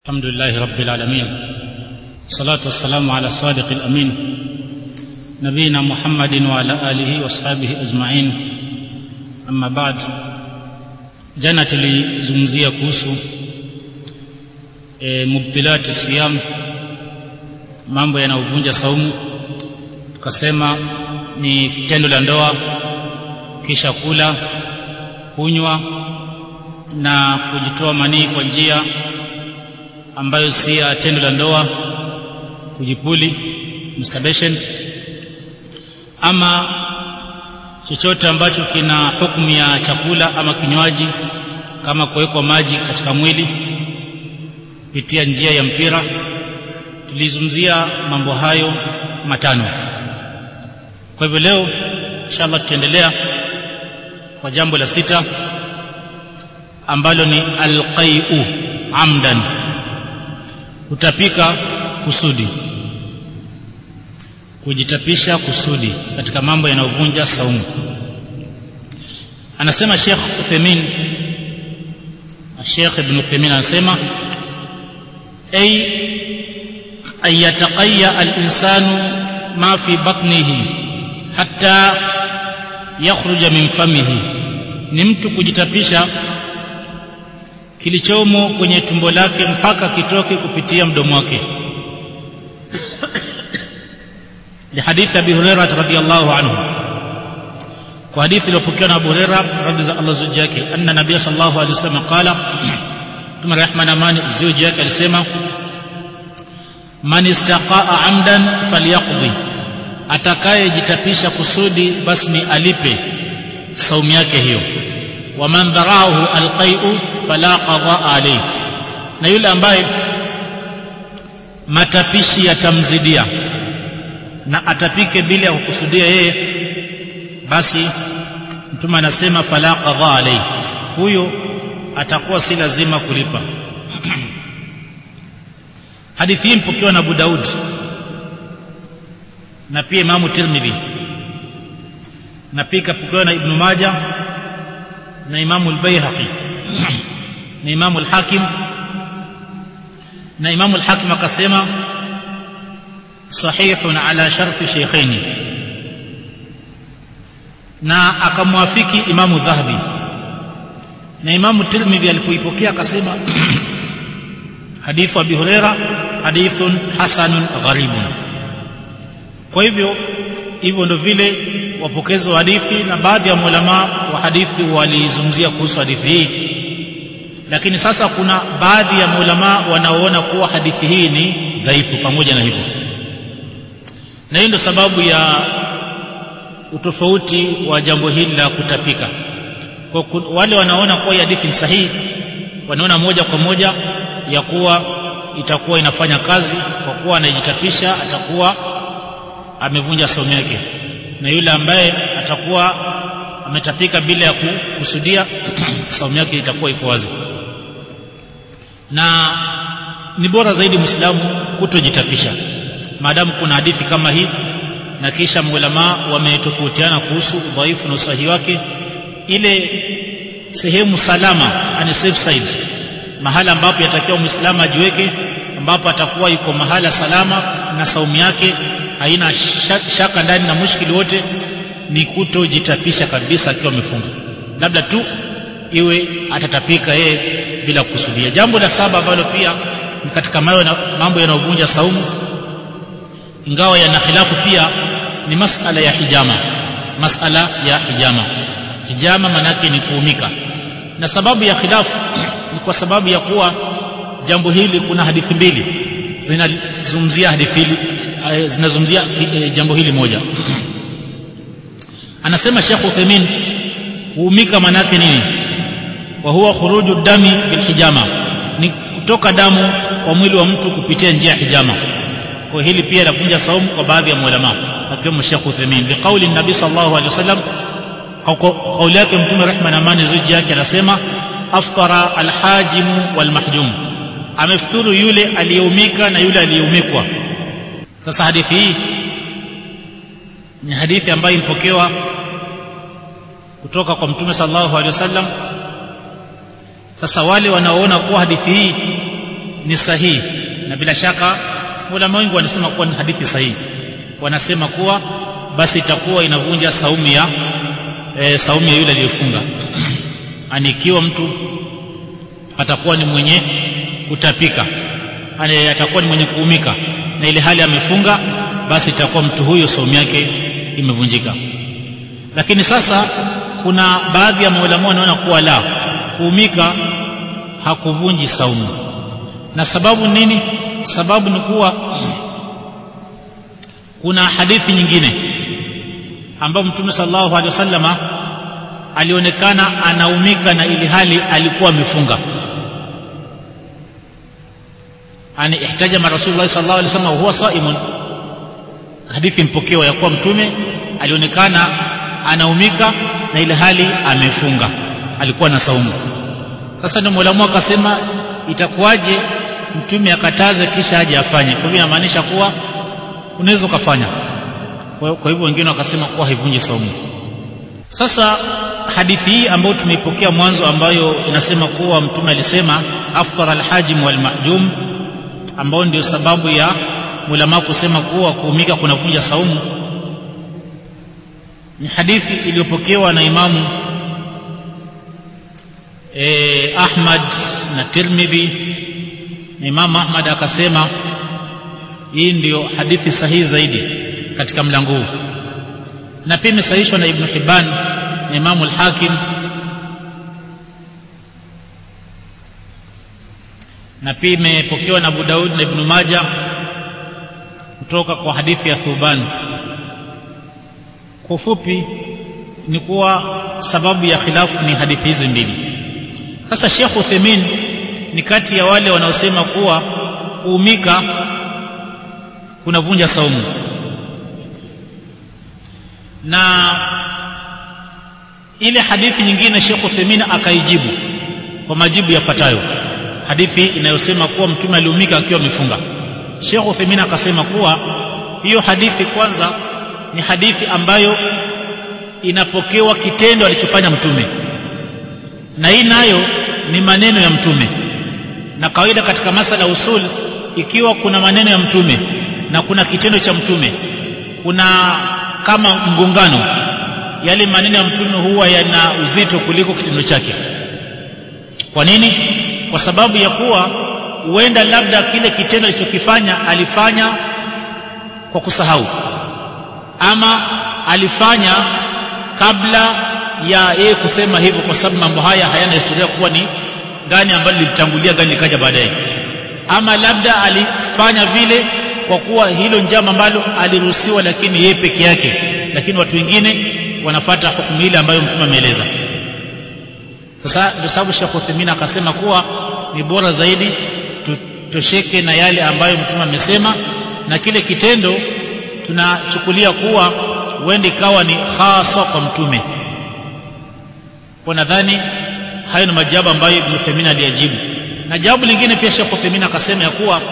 الحمد لله رب العالمين، الصلاة والسلام على الصادق الأمين نبينا محمد وعلى آله وصحبه أجمعين. أما بعد، jana tulizungumzia kuhusu mubtilati siyam, mambo yanayovunja saumu. Tukasema ni tendo la ndoa, kisha kula, kunywa na kujitoa manii kwa njia ambayo si ya tendo la ndoa, kujipuli, masturbation, ama chochote ambacho kina hukumu ya chakula ama kinywaji, kama kuwekwa maji katika mwili kupitia njia ya mpira. Tulizungumzia mambo hayo matano. Kwa hivyo leo inshallah tutaendelea kwa jambo la sita, ambalo ni alqai'u amdan, kutapika kusudi, kujitapisha kusudi katika mambo yanayovunja saumu. Anasema Sheikh Ibn Uthaymeen anasema ay yataqayya al-insanu ma fi batnihi hatta yakhruja min famihi, ni mtu kujitapisha kilichomo kwenye tumbo lake mpaka kitoke kupitia mdomo wake. Li hadithi Abi Hurairah radhiyallahu anhu, kwa hadithi iliyopokewa na Abu Hurairah radhiyallahu anhu yake, anna nabiy sallallahu alayhi wasallam qala, Mtume rehma na amani ziwe juu yake alisema, man istaqa'a amdan falyaqdi, atakayejitapisha kusudi basi ni alipe saumu yake hiyo. Wa man dhara'ahu alqai'u fala qada'a alayhi, na yule ambaye matapishi yatamzidia na atapike bila ya kukusudia yeye, basi Mtume anasema fala qada'a alayhi, huyo atakuwa si lazima kulipa. Hadithi hii imepokewa na Abu Daud na pia Imam Tirmidhi, na pia imepokewa na Ibn Majah na Imam al-Baihaqi na Imam al-Hakim, na Imam al-Hakim akasema sahihun ala sharti shaykhaini, na akamwafiki Imam Dhahabi. Na Imam Tirmidhi alipoipokea akasema hadithu Abi Hurairah hadithun hasanun gharibun. Kwa hivyo ndio vile wapokezi wa hadithi na baadhi ya ulama wa hadithi walizungumzia kuhusu hadithi hii, lakini sasa kuna baadhi ya ulama wanaoona kuwa hadithi hii ni dhaifu. Pamoja na hivyo, na hiyo ndio sababu ya utofauti wa jambo hili la kutapika. Kwa wale wanaona kuwa hadithi ni sahihi, wanaona moja kwa moja ya kuwa itakuwa inafanya kazi, kwa kuwa anajitapisha atakuwa amevunja saumu yake, na yule ambaye atakuwa ametapika bila ya kukusudia saumu yake itakuwa iko wazi. Na ni bora zaidi Muislamu kutojitapisha maadamu kuna hadithi kama hii, na kisha ulama wametofautiana kuhusu udhaifu na usahihi wake. Ile sehemu salama, ani safe side, mahala ambapo yatakiwa Muislamu ajiweke, ambapo atakuwa yuko mahala salama na saumu yake haina shaka ndani na mushkili wote, ni kutojitapisha kabisa akiwa amefunga, labda tu iwe atatapika yeye bila kukusudia. Jambo la saba ambalo pia ni katika mambo yanayovunja saumu, ingawa yana khilafu pia, ni masala ya hijama. Masala ya hijama manake ni kuumika, na sababu ya khilafu ni kwa sababu ya kuwa jambo hili kuna hadithi mbili zinazungumzia jambo hili moja. Anasema Sheikh Uthaymeen, kuumika manake nini? Wa huwa khuruju dami bil hijama, ni kutoka damu kwa mwili wa mtu kupitia njia ya hijama. Kwa hili pia lavunja saumu kwa baadhi ya ulama, akiwemo Sheikh Uthaymeen, bi kauli nabii sallallahu alaihi wasallam, kauli yake Mtume rehma na amani ziji yake anasema, aftara alhajimu walmahjum, amefuturu yule aliyeumika na yule aliyeumikwa. Sasa hadithi hii ni hadithi ambayo imepokewa kutoka kwa Mtume sallallahu alaihi wasallam. Sasa wale wanaoona kuwa hadithi hii ni sahihi, na bila shaka ulama wengi wanasema kuwa ni hadithi sahihi. Wanasema kuwa basi itakuwa inavunja saumu ya yule aliyefunga. Ani ikiwa mtu atakuwa ni mwenye kutapika, ani atakuwa ni mwenye kuumika na ile hali amefunga, basi itakuwa mtu huyo saumu yake imevunjika. Lakini sasa kuna baadhi ya maulama wanaona kuwa la, kuumika hakuvunji saumu. Na sababu nini? Sababu ni kuwa kuna hadithi nyingine ambapo Mtume sallallahu alaihi wasallama alionekana anaumika na ili hali alikuwa amefunga. Ani ihtajama Rasulullah sallallahu alaihi wasallam huwa saimun, hadithi mpokewa ya kuwa Mtume alionekana anaumika na ile hali amefunga, alikuwa na saumu. Sasa ndio Mola akasema itakuwaje Mtume akataze kisha aje afanye? Kwa hivyo inamaanisha kuwa unaweza kufanya. Kwa hivyo wengine wakasema kuwa haivunji saumu. Sasa hadithi hii ambayo tumeipokea mwanzo, ambayo inasema kuwa Mtume alisema aftara alhajim walmahjum, ambao ndio sababu ya ulama kusema kuwa kuumika kunavunja saumu, ni hadithi iliyopokewa na Imamu Ahmad na Tirmidhi. Na Imamu Ahmad akasema hii ndio hadithi sahihi zaidi katika mlango huu, na pia imesahihishwa na Ibn Hibban na Imamu al-Hakim, na pia imepokewa na Abu Daud na Ibn Majah kutoka kwa hadithi ya Thuban. Kwa ufupi ni kuwa sababu ya khilafu ni hadithi hizi mbili. Sasa Sheikh Uthaymeen ni kati ya wale wanaosema kuwa kuumika kunavunja saumu, na ile hadithi nyingine Sheikh Uthaymeen akaijibu kwa majibu yafuatayo. Hadithi inayosema kuwa Mtume aliumika akiwa amefunga, Sheikh Uthaymeen akasema kuwa hiyo hadithi kwanza ni hadithi ambayo inapokewa kitendo alichofanya Mtume, na hii nayo ni maneno ya Mtume. Na kawaida katika masala usul, ikiwa kuna maneno ya Mtume na kuna kitendo cha Mtume, kuna kama mgongano, yale maneno ya Mtume huwa yana uzito kuliko kitendo chake. Kwa nini? Kwa sababu ya kuwa huenda labda kile kitendo alichokifanya alifanya kwa kusahau, ama alifanya kabla ya yeye kusema hivyo, kwa sababu mambo haya hayana historia kuwa ni gani ambalo lilitangulia gani likaja baadaye, ama labda alifanya vile kwa kuwa hilo njama ambalo aliruhusiwa lakini yeye peke yake, lakini watu wengine wanafuata hukumu ile ambayo Mtume ameeleza. Sasa ndio sababu Sheikh Uthaymeen akasema kuwa ni bora zaidi tutosheke na yale ambayo Mtume amesema, na kile kitendo tunachukulia kuwa huenda ikawa ni hasa kwa Mtume. Kwa nadhani hayo ni majawabu ambayo Ibn Uthaymeen aliyajibu. Na jawabu lingine pia Sheikh Uthaymeen akasema ya kuwa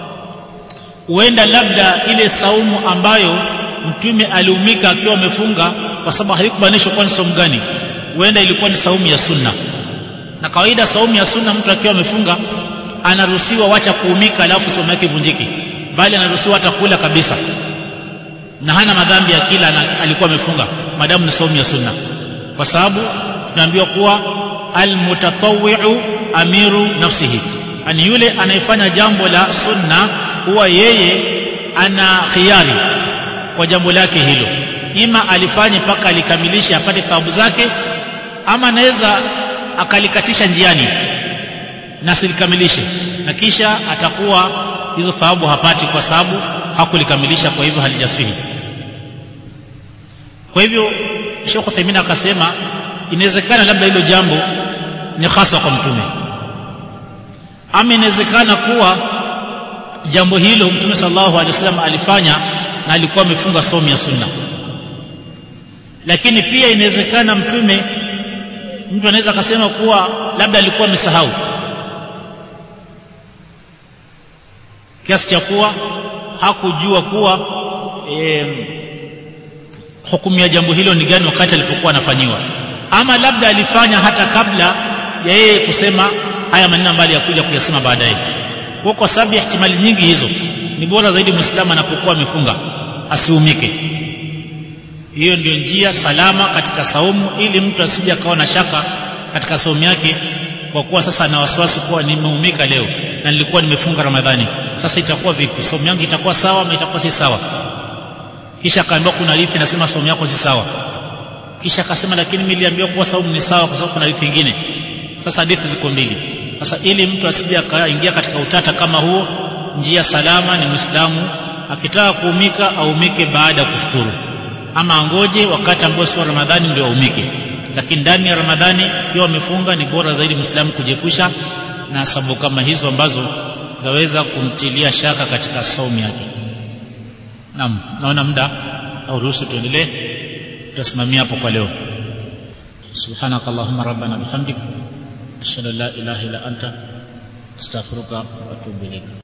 huenda labda ile saumu ambayo Mtume aliumika akiwa amefunga, kwa sababu haikubainishwa kwa ni saumu gani, huenda ilikuwa ni saumu ya sunna. Na kawaida saumu ya sunna mtu akiwa amefunga anaruhusiwa wacha kuumika alafu saumu yake ivunjike, bali anaruhusiwa hata kula kabisa na hana madhambi ya kila alikuwa amefunga, madamu ni saumu ya sunna. Kwa sababu tunaambiwa kuwa almutatawwi'u amiru nafsihi, ani yule anayefanya jambo la sunna huwa yeye ana khiari kwa jambo lake hilo, ima alifanye mpaka alikamilisha apate thawabu zake, ama anaweza akalikatisha njiani na silikamilishe, na kisha atakuwa hizo thawabu hapati kwa sababu hakulikamilisha, kwa hivyo halijasihi. Kwa hivyo Sheikh Uthaymeen akasema inawezekana labda hilo jambo ni hasa kwa Mtume, ama inawezekana kuwa jambo hilo Mtume sallallahu alaihi wasallam alifanya na alikuwa amefunga saumu ya sunna. Lakini pia inawezekana Mtume, mtu anaweza akasema kuwa labda alikuwa amesahau kiasi cha kuwa hakujua kuwa hukumu ya jambo hilo ni gani wakati alipokuwa anafanyiwa, ama labda alifanya hata kabla ya yeye kusema haya maneno ambayo yakuja kuyasema baadaye. Kwa sababu ya ihtimali nyingi hizo, ni bora zaidi Muislamu anapokuwa amefunga asiumike. Hiyo ndio njia salama katika saumu, ili mtu asije akawa na shaka katika saumu yake, kwa kuwa sasa ana wasiwasi kuwa nimeumika leo na nilikuwa nimefunga Ramadhani, sasa itakuwa vipi? Saumu yangu itakuwa sawa ama itakuwa si sawa? Kisha akaambiwa kuna hadithi inasema saumu yako si sawa, kisha akasema lakini mimi niliambiwa kuwa saumu ni sawa kwa sababu kuna hadithi nyingine. Sasa hadithi ziko mbili. Sasa ili mtu asije akaingia katika utata kama huo, njia salama ni Muislamu akitaka kuumika aumike baada ya kufuturu, ama angoje wakati ambao sio Ramadhani ndio aumike. Lakini ndani ya Ramadhani ikiwa amefunga, ni bora zaidi Muislamu kujiepusha na sababu kama hizo ambazo zaweza kumtilia shaka katika saumu yake. Naam, naona muda au ruhusu tuendelee, tutasimamia hapo kwa leo. Subhanakallahumma rabbana bihamdik ashhadu an la ilaha illa anta astaghfiruka wa atubu ilaik.